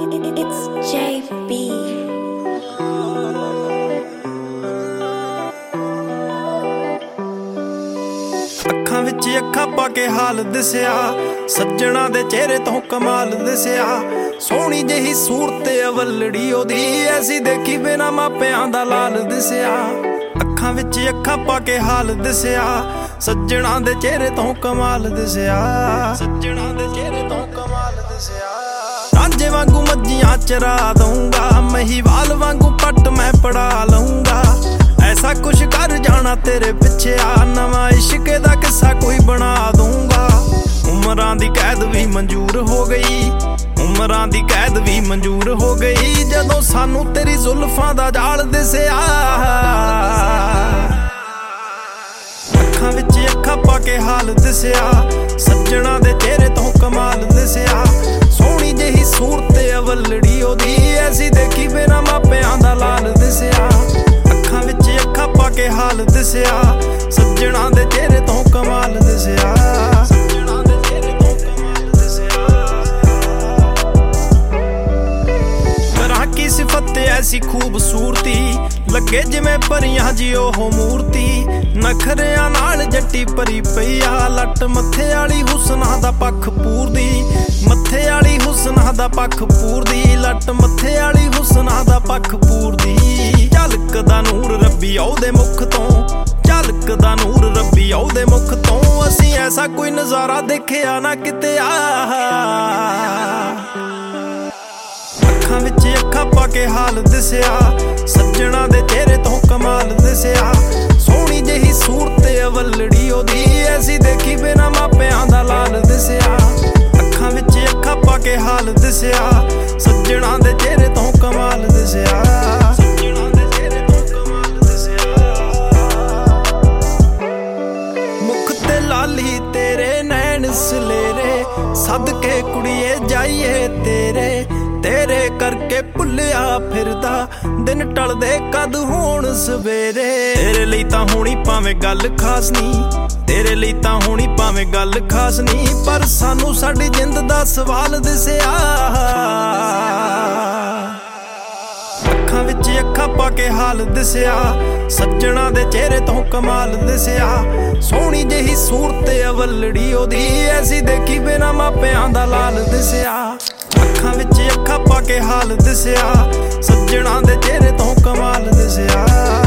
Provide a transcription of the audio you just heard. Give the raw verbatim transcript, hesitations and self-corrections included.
It's J B. ਅੱਖਾਂ ਵਿੱਚ ਅੱਖਾਂ ਪਾ ਕੇ ਹਾਲ ਦਿਸਿਆ, ਸੱਜਣਾ ਦੇ ਚਿਹਰੇ ਤੋਂ ਕਮਾਲ ਦਿਸਿਆ। ਸੋਹਣੀ ਜਿਹੀ ਸੂਰਤ ਅਵਲੜੀ ਉਹਦੀ, ਐਸੀ ਦੇਖੀ ਬਿਨਾ ਮਾਪਿਆਂ ਦਾ ਲਾਲ ਦਿਸਿਆ। ਅੱਖਾਂ ਵਿੱਚ ਅੱਖਾਂ ਪਾ ਕੇ ਹਾਲ ਦਿਸਿਆ, ਸੱਜਣਾ ਦੇ ਚਿਹਰੇ ਤੋਂ ਕਮਾਲ ਦਿਸਿਆ। ਸੱਜਣਾ ਦੇ ਚਿਹਰੇ ਤੋਂ ਕਮਾਲ ਦਿਸਿਆ। ਰਾਂਝੇ ਵਾਂਗੂ ਮੱਝੀਆਂ ਚਰਾ ਦਊਂਗਾ, ਮਹੀਵਾਲ ਵਾਂਗੂ ਪੱਟ ਮੈਂ ਪੜਾ ਲਊਂਗਾ। ਐਸਾ ਕੁਛ ਕਰ ਜਾਣਾ ਤੇਰੇ ਪਿੱਛੇ ਆ, ਨਵਾਂ ਇਸ਼ਕ ਦਾ ਕਿੱਸਾ ਕੋਈ ਬਣਾ ਦੂੰਗਾ। ਉਮਰਾਂ ਦੀ ਕੈਦ ਵੀ ਮਨਜ਼ੂਰ ਹੋ ਗਈ, ਉਮਰਾਂ ਦੀ ਕੈਦ ਵੀ ਮਨਜ਼ੂਰ ਹੋ ਗਈ, ਜਦੋਂ ਸਾਨੂੰ ਤੇਰੀ ਜ਼ੁਲਫਾਂ ਦਾ ਜਾਲ ਦਿਸਿਆ। ਅੱਖਾਂ ਵਿੱਚ ਅੱਖਾਂ ਪਾ ਕੇ ਹਾਲ ਦਿਸਿਆ, ਸੱਜਣਾ ਦੇ ਚਿਹਰੇ ਤੋਂ ਕਮਾਲ ਦਿਸਿਆ। ਸੋਹਣੀ ਜਿਹੀ ਸੂਰਤ ਅਵਲੜੀ ਉਹਦੀ, ਐਸੀ ਦੇਖੀ ਬਿਨਾ ਮਾਪਿਆਂ ਦਾ ਲਾਲ ਦਿਸਿਆ। ਅੱਖਾਂ ਵਿੱਚ ਅੱਖਾਂ ਪਾ ਕੇ ਹਾਲ ਦਿਸਿਆ, ਸੱਜਣਾ ਦੇ ਚਿਹਰੇ ਤੋਂ ਕਮਾਲ ਦਿਸਿਆ। ਸੱਜਣਾ ਦੇ ਚਿਹਰੇ ਤੋਂ ਕਮਾਲ ਦਿਸਿਆ। ਕਰਾਂ ਕੀ ਸਿਫਤ ਐਸੀ ਖੂਬਸੂਰਤੀ, ਲੱਗੇ ਜਿਵੇਂ ਪਰੀਆਂ ਜੀ ਉਹ ਮੂਰਤੀ। ਨਖਰਿਆਂ ਨਾਲ ਜੱਟੀ ਭਰੀ ਪਈ ਆ, ਲੱਟ ਮੱਥੇ ਵਾਲੀ ਹੁਸਨਾਂ ਦਾ ਪੱਖ ਪੂਰਦੀ। ਮੱਥੇ ਵਾਲੀ ਹੁਸਨਾਂ ਦਾ ਪੱਖ ਪੂਰਦੀ, ਲੱਟ ਮੱਥੇ ਵਾਲੀ ਹੁਸਨਾਂ ਦਾ ਪੱਖ ਪੂਰਦੀ। ਝਲਕਦਾ ਨੂਰ ਰੱਬੀ ਉਹਦੇ ਮੁਖ ਤੋਂ, ਝਲਕਦਾ ਨੂਰ ਰੱਬੀ ਉਹਦੇ ਮੁਖ ਤੋਂ। ਅਸੀਂ ਐਸਾ ਕੋਈ ਨਜ਼ਾਰਾ ਦੇਖਿਆ ਨਾ ਕਿਤੇ ਆ। ਅੱਖਾਂ ਵਿੱਚ ਅੱਖਾਂ ਪਾ ਕੇ ਹਾਲ ਦਿਸਿਆ, ਸੱਜਣਾ ਦੇ ਚਿਹਰੇ ਤੋਂ ਕਮਾਲ ਦਿਸਿਆ। ਸੋਹਣੀ ਜਿਹੀ ਸੂਰਤ ਅਵਲੜੀ ਉਹਦੀ, ਐਸੀ ਦੇਖੀ ਬਿਨਾ ਮਾਪਿਆਂ ਦਾ ਲਾਲ ਦਿਸਿਆ। ਅੱਖਾਂ ਵਿੱਚ ਅੱਖਾਂ ਪਾ ਕੇ ਹਾਲ ਦਿਸਿਆ, ਸੱਜਣਾ ਦੇ ਚਿਹਰੇ ਤੋਂ ਕਮਾਲ ਦਿਸਿਆ। ਸੱਜਣਾ ਦੇ ਚਿਹਰੇ ਤੋਂ ਕਮਾਲ ਦਿਸਿਆ। ਮੁਖ ਤੇ ਲਾਲੀ ਤੇਰੇ ਨੈਣ ਸਲੇਰੇ, ਸਦਕੇ ਕੁੜੀਏ ਜਾਈਏ ਤੇਰੇ। ਤੇਰੇ ਕਰਕੇ ਭੁੱਲਿਆ ਫਿਰਦਾ, ਦਿਨ ਟਲਦੇ ਕਦ ਹੋਣ ਸਵੇਰੇ। ਤੇਰੇ ਲਈ ਤਾਂ ਹੋਣੀ ਭਾਵੇਂ ਗੱਲ ਖਾਸ ਨੀ, ਤੇਰੇ ਲਈ ਤਾਂ ਹੋਣੀ ਭਾਵੇਂ ਗੱਲ ਖਾਸ ਨੀ, ਪਰ ਸਾਨੂੰ ਸਾਡੀ ਜਿੰਦ ਦਾ ਸਵਾਲ ਦਿਸਿਆ। ਅੱਖਾਂ ਵਿੱਚ ਅੱਖਾਂ ਪਾ ਕੇ ਹਾਲ ਦਿਸਿਆ, ਸੱਜਣਾ ਦੇ ਚਿਹਰੇ ਤੋਂ ਕਮਾਲ ਦਿਸਿਆ। ਸੋਹਣੀ ਜਿਹੀ ਸੂਰਤ ਅਵਲੜੀ ਉਹਦੀ, ਐਸੀ ਦੇਖੀ ਬਿਨਾ ਮਾਪਿਆਂ ਦਾ ਲਾਲ ਦਿਸਿਆ। ਅੱਖਾਂ ਵਿੱਚ ਅੱਖਾਂ ਪਾ ਕੇ ਹਾਲ ਦਿਸਿਆ, ਸੱਜਣਾ ਦੇ ਚਿਹਰੇ ਤੋਂ ਕਮਾਲ ਦਿਸਿਆ।